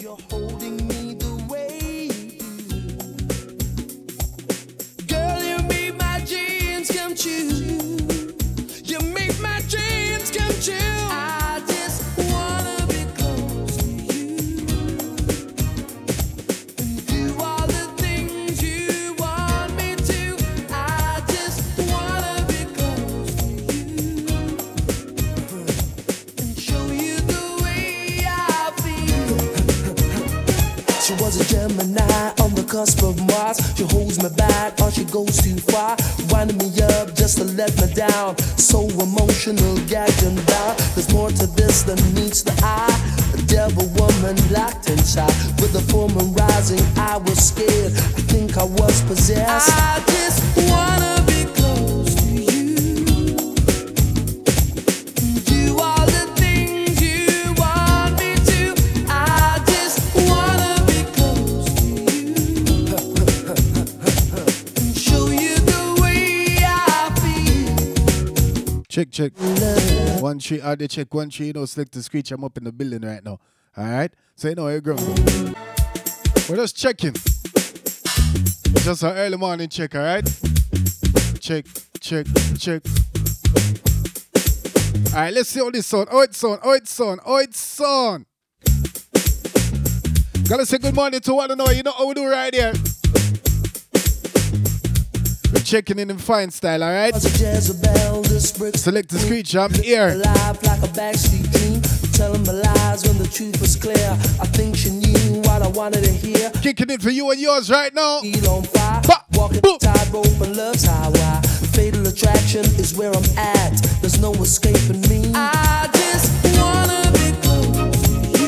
you're holding me the way you do. Girl, you make my dreams come true. You make my dreams come true. I just wanna be close to you and do all the things you want me to. I just wanna be close to you and show you the way I feel. She was a Gemini on the cusp of Mars. She holds me back or she goes too far, winding me up just to let me down. So emotional, gagged and bound. There's more to this than meets the eye. A devil woman locked inside. With the full moon rising, I was scared. I think I was possessed. I just wanna be close to you. Do all the things you want me to. I just wanna be close to you and show you the way I feel. Check. 1 3 out there, check 1 3. You know, select the screech. I'm up in the building right now. Alright? So you know where you're going. We're just checking. Just an early morning check, alright? Check. Alright, let's see how this sound. Oh, it sound. Gotta say good morning to one and all. You know how we do right here. We're checking in fine style, alright? Select the screech, I'm here. Alive like a backstreet dream, telling my lies when the truth was clear. I think she knew what I wanted to hear. Kicking it for you and yours right now. Feel on fire, walking the tightrope and love's highway. Fatal attraction is where I'm at. There's no escaping me. I just wanna be close to you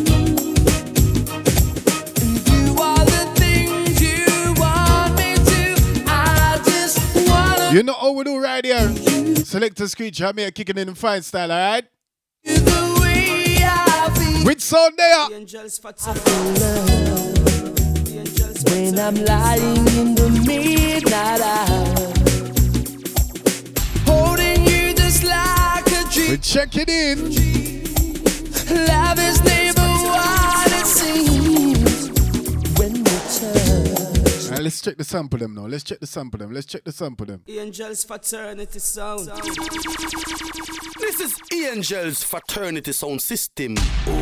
and do all the things you want me to. I just wanna. You know how we do right here. Select the screech, I'm here kicking in fine style, alright? The way I feel. Which sound there? I feel love when I'm lying in the midnight hour, holding you just like a dream. We're checking in. Love is never what it seems when we touch. Alright, let's check the sample them now. Let's check the sample them. Angels Fraternity Sound. This is Angels Fraternity Sound System.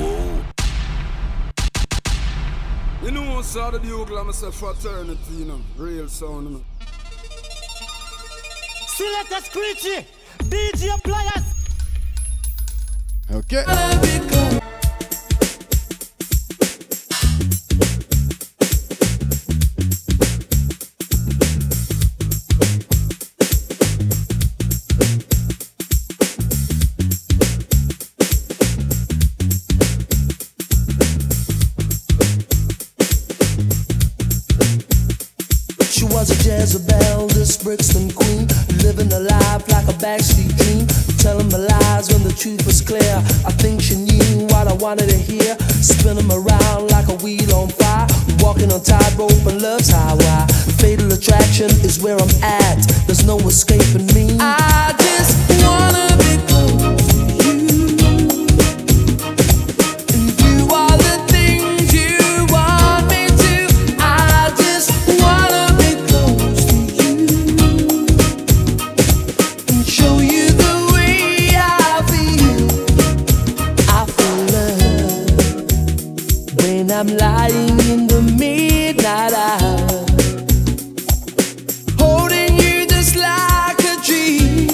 You know what's out of the Oakland, I say fraternity, you know, real sound, you know. Select a screechy, DJ Pliers. Okay. She was a Jezebel, this Brixton queen, living a life like a backstreet dream, telling my lies when the truth was clear. I think she knew what I wanted to hear, spinning around like a wheel on fire, walking on tightrope and love's highway. Fatal attraction is where I'm at. There's no escaping me. I just wanna be close to you and do all the things you want me to. I just wanna be close to you and show you the way I feel. I feel love when I'm lying in the midnight hour, holding you just like a dream.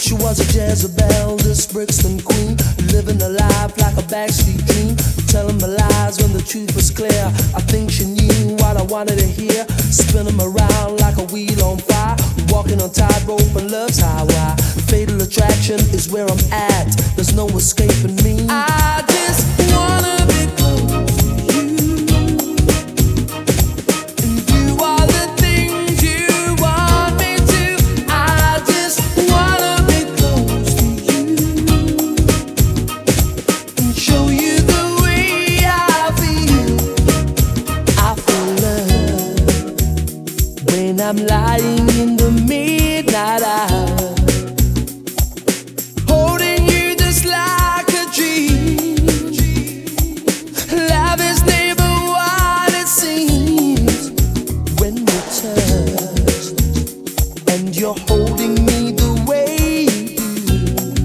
She was a Jezebel, this Brixton queen, living a life like a backstreet dream, telling my lies when the truth was clear. I think she knew what I wanted to hear, spinning around like a wheel on fire, walking on tightrope and love's highway. Fatal attraction is where I'm at, there's no escaping me. I just wanna be close to you and do all the things you want me to. I just wanna be close to you and show you the way I feel. I feel love when I'm lying in the midnight hour, holding you just like a dream. Love is never what it seems when we're touched and you're holding me the way you do.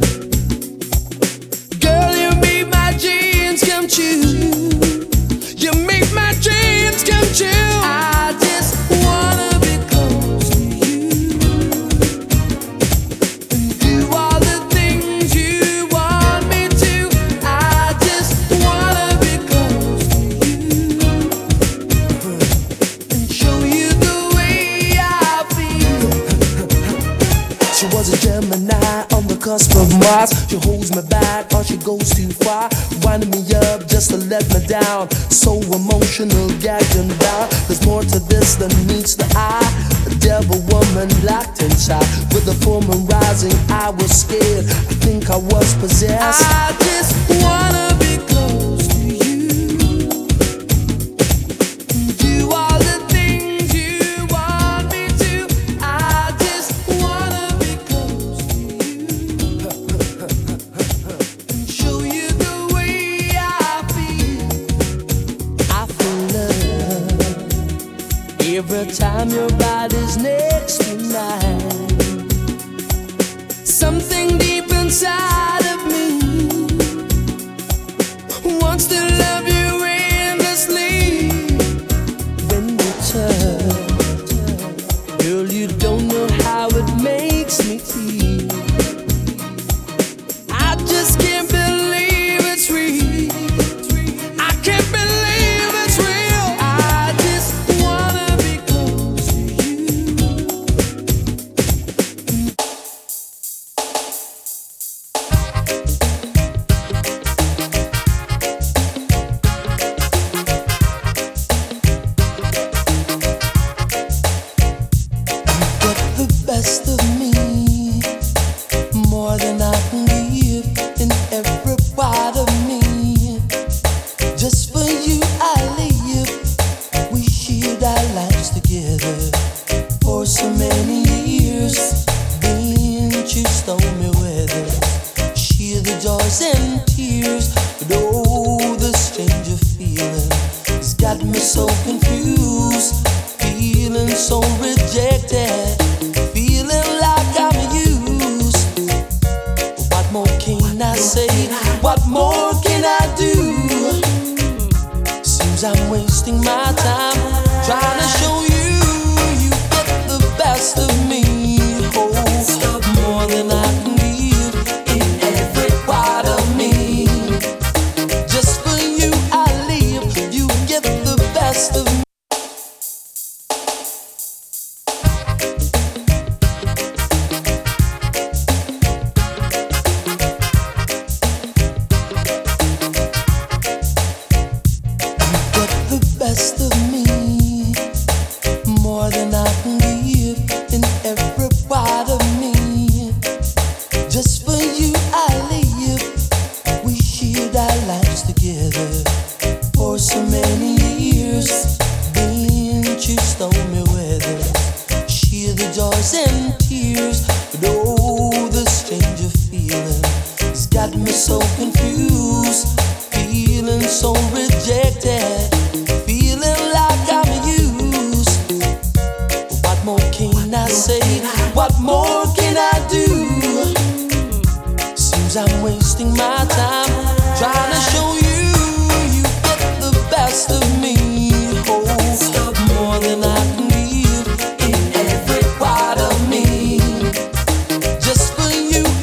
Girl, you make my dreams come true. You make my dreams come true. I just wanna be close to you and do all the things you want me to. I just wanna be close to you and show you the way I feel. She was a Gemini on the cusp of Mars. She holds me back or she goes too far, winding me up just to let me down. So emotional, gagged and bound. There's more to this than meets the eye. A devil woman locked inside. With the full moon rising, I was scared. I think I was possessed. I just wanna be close to you and do all the things you want me to. I just wanna be close to you and show you the way I feel. I feel love every time your body's next to mine. Something deep inside of me wants to love you endlessly. When we touch, girl, you don't know how it makes me feel. I just can't believe it's real. I can't believe it's real. I just wanna be close to you. Get the best of me, more than I can give in every part of me. Just for you I live. We shared our lives together for so many years. Didn't you storm me weather? Share the joys and tears. But oh, the stranger feeling has got me so confused. Feeling so rejected. Feeling like I'm used. What more can I say? What more can I do? Seems I'm wasting my time trying to show you you get the best of me. Oh, more than I can give in every part of me. Just for you I live. You get the best of me. Get the best of me, more than I can give in every part of me. Just for you I live. We shared our lives together for so many years. Didn't you storm me weather? Share the joys and tears. But oh, the stranger feeling has got me so confused. Feeling so rejected. Feeling like I'm used. What more can I say? What more can I do? Seems I'm wasting my time trying to show you you get the best of me. Oh, more than I can give in every part of me. Just for you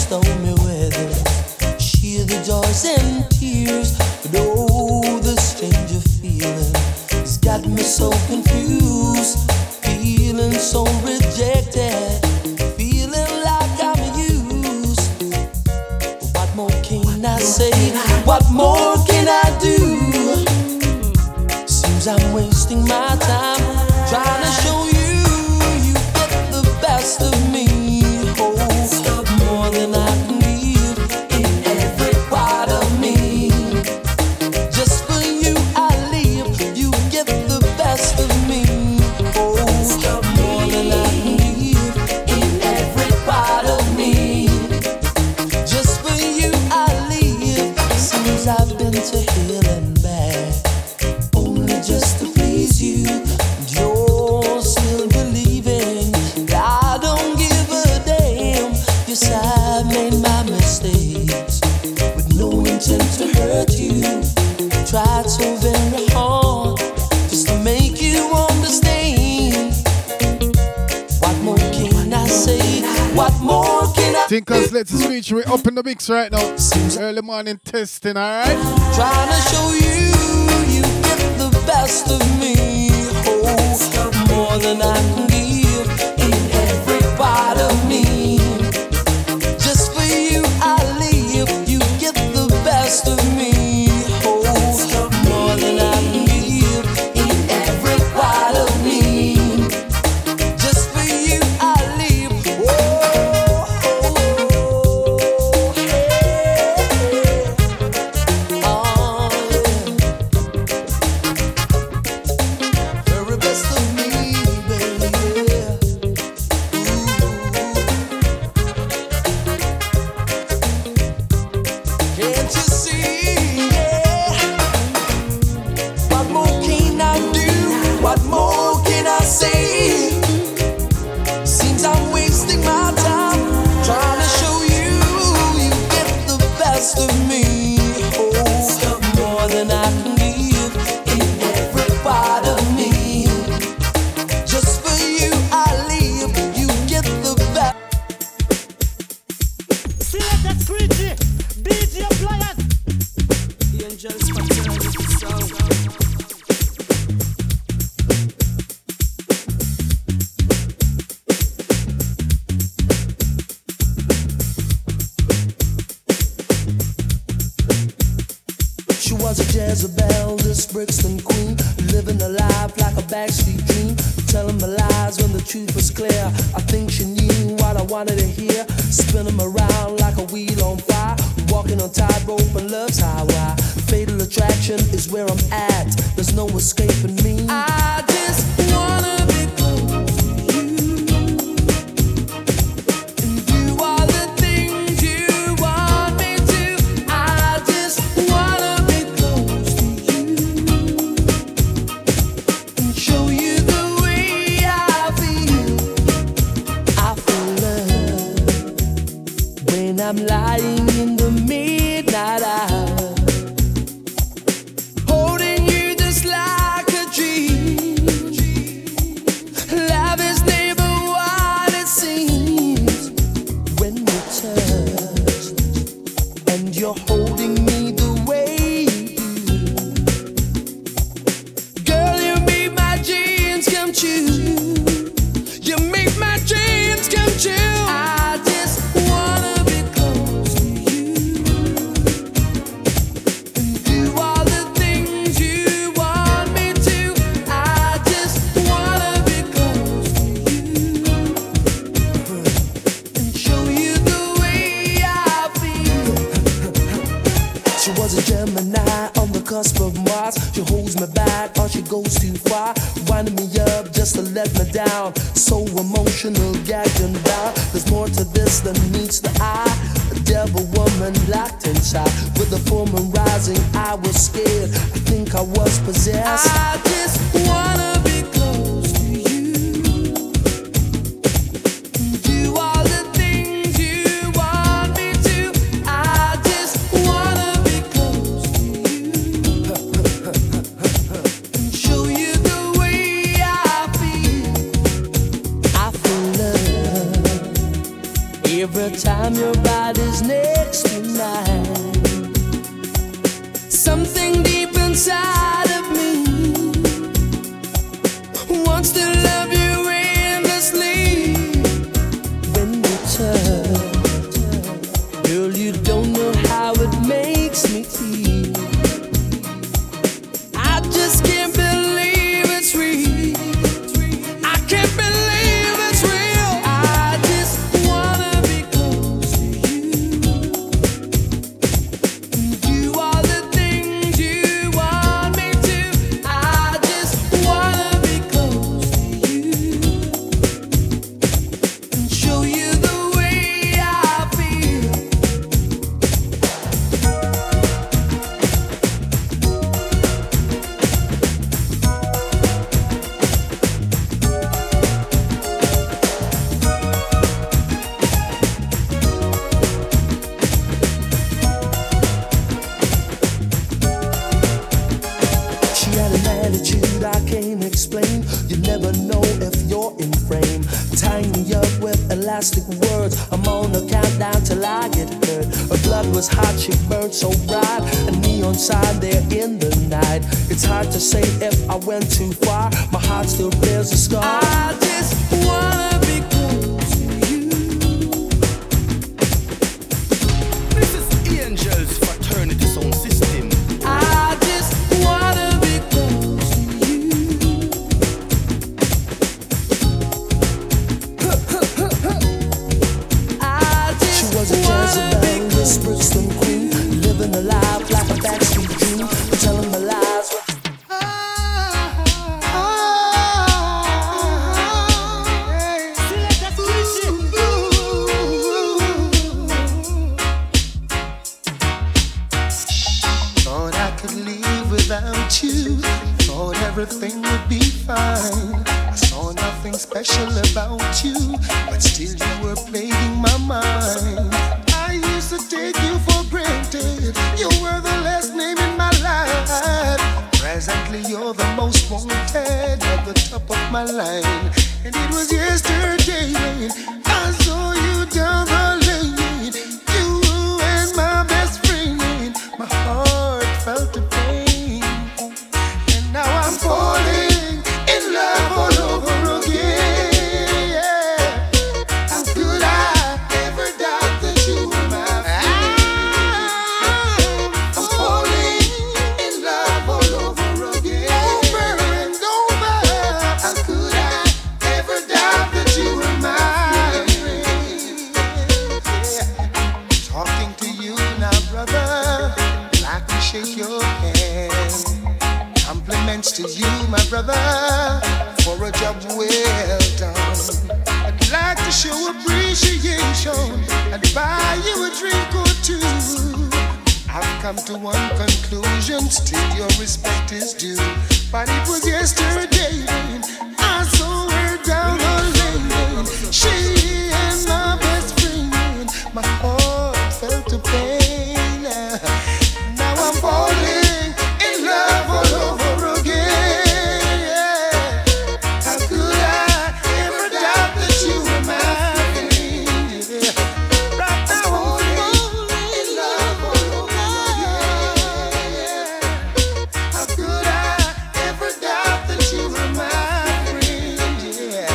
stormy weather. Share the joys and tears. But oh, the stranger feeling has got me so confused. Feeling so rejected. Feeling like I'm used. What more can I say? What more can I do? Seems I'm wasting my time trying to show you get the best of me. Oh, more than I can give in every part of me. Just for you I live. You get the best of me. Oh, more than I can give in every part of me. Just for you I live. Seems I've been to hell and back just to please you, and you're still believing that I don't give a damn. Yes, I've made my mistakes with no intent to hurt you. Tried so very hard just to make you understand. What more can I say? What more can I Thinkers, let's switch. We're up in the mix right now. Early morning testing, alright? Trying to show you get the best of me. Oh, more than I can give in every part of me. Just for you I live. You get the best of me. Oh, more than I can give in every part of me. Just for you I live. Very best of me, baby. Can't you see? Yeah. What more can I do? What more can I say? Seems I'm wasting my time trying to show you get the best of me. Oh, more than I can give in every part of me. Just for you I live. You get the best. Selector Screechy, DJ Pliers. The Angels Fraternity sound. She was a Jezebel, this Brixton queen, living a life like a backstreet dream, telling me lies when the truth was clear. I think she knew what I wanted to hear, spinning me around like a wheel on fire, walking on tightrope and love's highway. Fatal attraction is where I'm at, there's no escaping me. I just wanna be close to you and do all the things you want me to. I just wanna be close to you and show you the way I feel. I feel love when I'm lying in the midnight hour, holding you just like a dream. Love is never what it seems when we touch and you're holding me the way you do. Girl, you make my dreams come true. You make my dreams come true. I just wanna be close to you and do all the things you want me to. I just wanna be close to you and show you the way I feel. She was a Gemini on the cusp of Mars. She holds me back or she goes too far, winding me up just to let me down. So emotional, gagged and bound. There's more to this than meets the eye. A devil woman locked inside. With the full moon rising, I was scared. I think I was possessed. I just wanna be close to you and do all the things you want me to. I just wanna be close to you and show you the way I feel. I feel love every time your body's next to mine. Something deep inside of me wants to love you endlessly. When you touch, girl, you don't know how it makes me feel. I just can't believe it's real. I can't believe it's real. I just wanna be close to you. Do all the things you want me to. I just wanna be close to you and show you the way I feel. She had an attitude I can't explain. You never know if you're in frame. Tying me up with elastic words. I'm on a countdown till I get hurt. Her blood was hot, she burned so bright. A neon sign there in the night. It's hard to say if I went too far. My heart still bears a scar. I just wanna be close to you. This is Angels Fraternity Sound System. I just wanna be close to you. I just she was a Jezebel, this Brixton queen, living a life like a backstreet dream, telling my lies with Thought I could live without you. Thought everything would be fine. I saw nothing special about you, but still you were plaguing my mind. I used to take you for granted. You were the last name in my life. Presently you're the most wanted at the top of my line. And it was yesterday when I saw you down the lane. You and my best friend. My heart felt the pain. And now I'm falling in love all over again. Yeah. How could I ever doubt that you were my friend? I'm falling in love all over again. Over and over. How could I ever doubt that you were my friend? Yeah. Talking to you now, brother, like to shake your hand. Compliments to you, my brother, for a job well done. I'd like to show appreciation and buy you a drink or two. I've come to one conclusion, still your respect is due. But it was yesterday when I saw her down the lane. She and my best friend, my heart felt the pain. Now I'm falling in love all over again. Yeah. How could I ever doubt that you were mine? Yeah. Right now I'm falling in love all over again. How could I ever doubt that you were my friend? Yeah.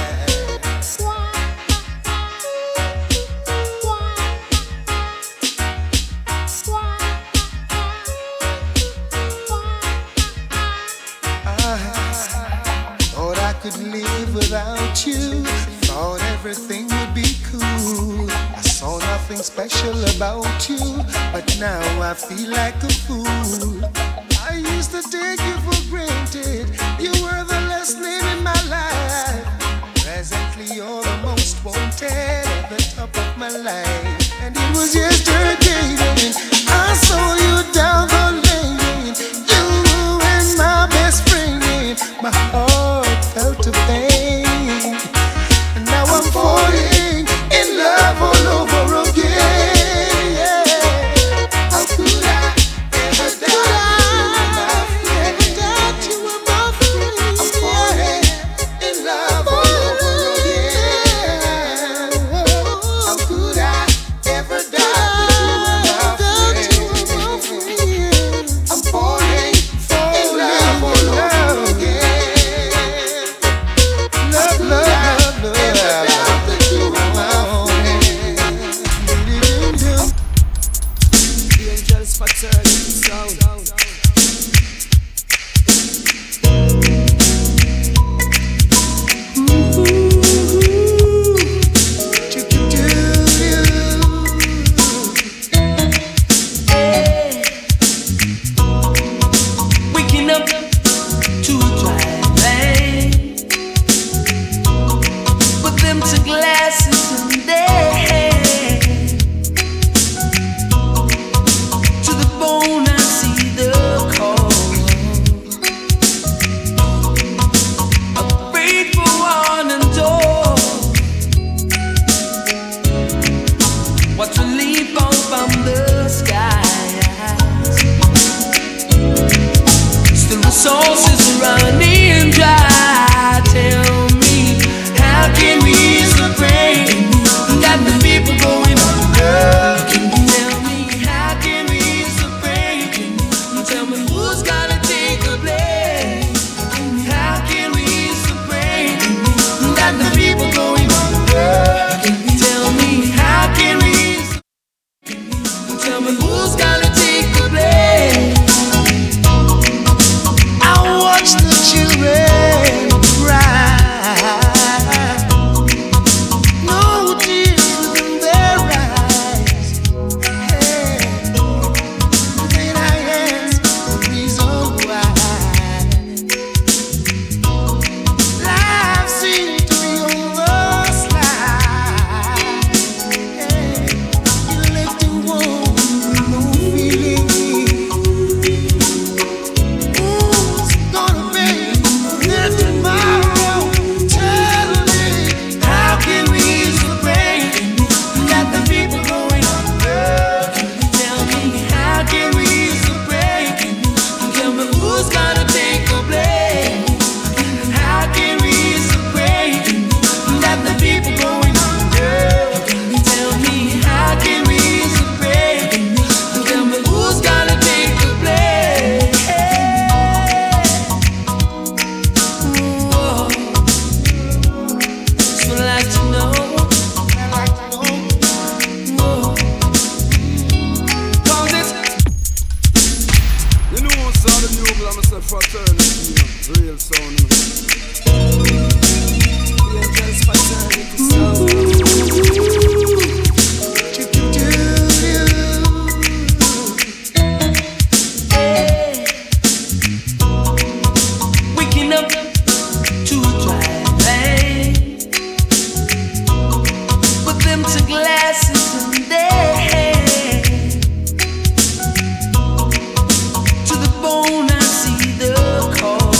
Thought I could live without you. Thought everything would be cool. I saw nothing special about you, but now I feel like a fool. I used to take you for granted. You were the last name in my life. Presently you're the most wanted at the top of my life. And it was yesterday when I saw you down the lane. You and my best friend. My heart felt the pain. And now I'm falling in love all over again. Yeah. How could I ever doubt you were my friend? I'm falling in love all over again. How could I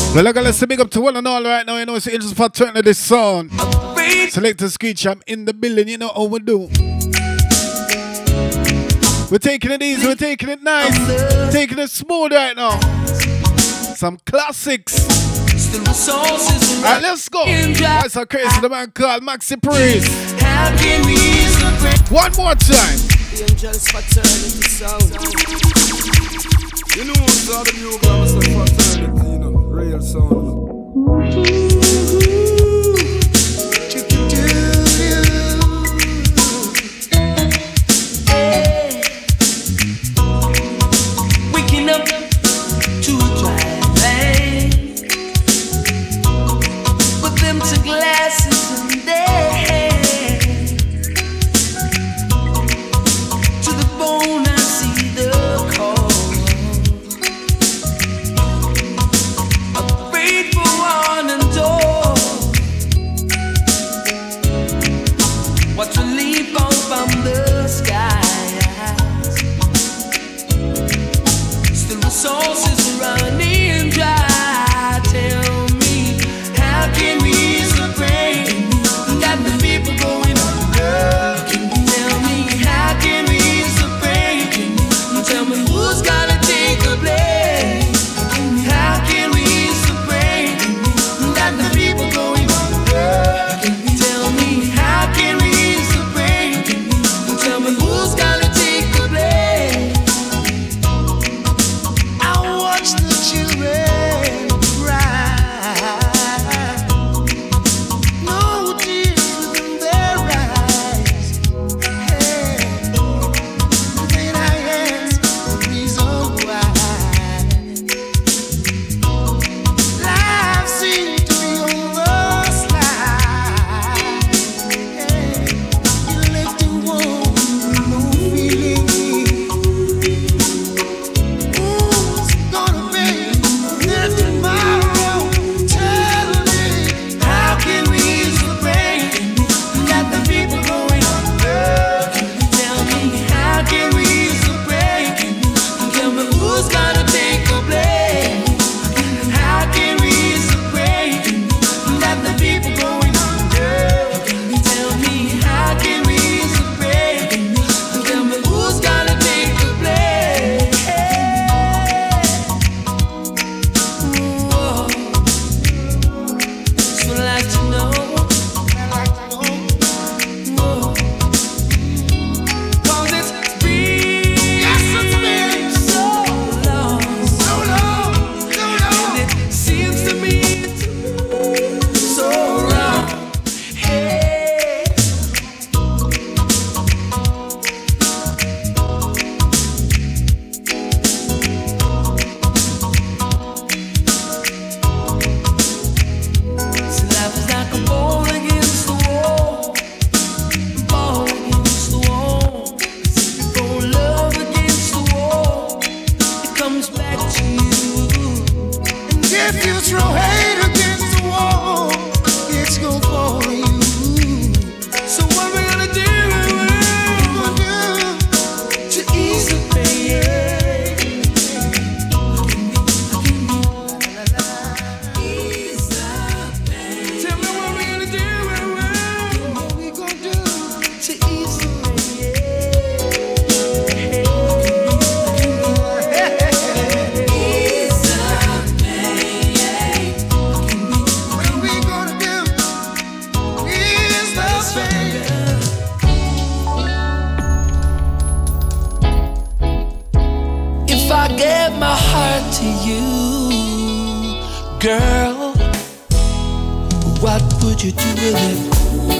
Well, I gotta say big up to one and all right now. You know, it's the Angels Fraternity sound. Select a screech, I'm in the building. You know how we do. We're taking it easy, we're taking it nice, taking it smooth right now. Some classics. Alright, let's go. That's how crazy the man called Maxi Priest. One more time. The Angels Fraternity sound. You know what's all the new glamour fraternity, you know, real sound. Waking up to a dry land with them two glasses in their hand. To the bone I see the cold, afraid for one and all. What's relief on from the sky? Resources running dry. Tell me, how can we sustain that the people going under? Tell me, how can we sustain? Tell me, who's gonna take the blame? How can we sustain that the people going under? Tell me, how can we sustain? Tell me, who's gonna take the blame? Watch the children cry. No tears in their eyes. Hey, then I ask the reason why. Life seems to be on the slide. Hey, you left the world with no feeling. Girl, what would you do with it?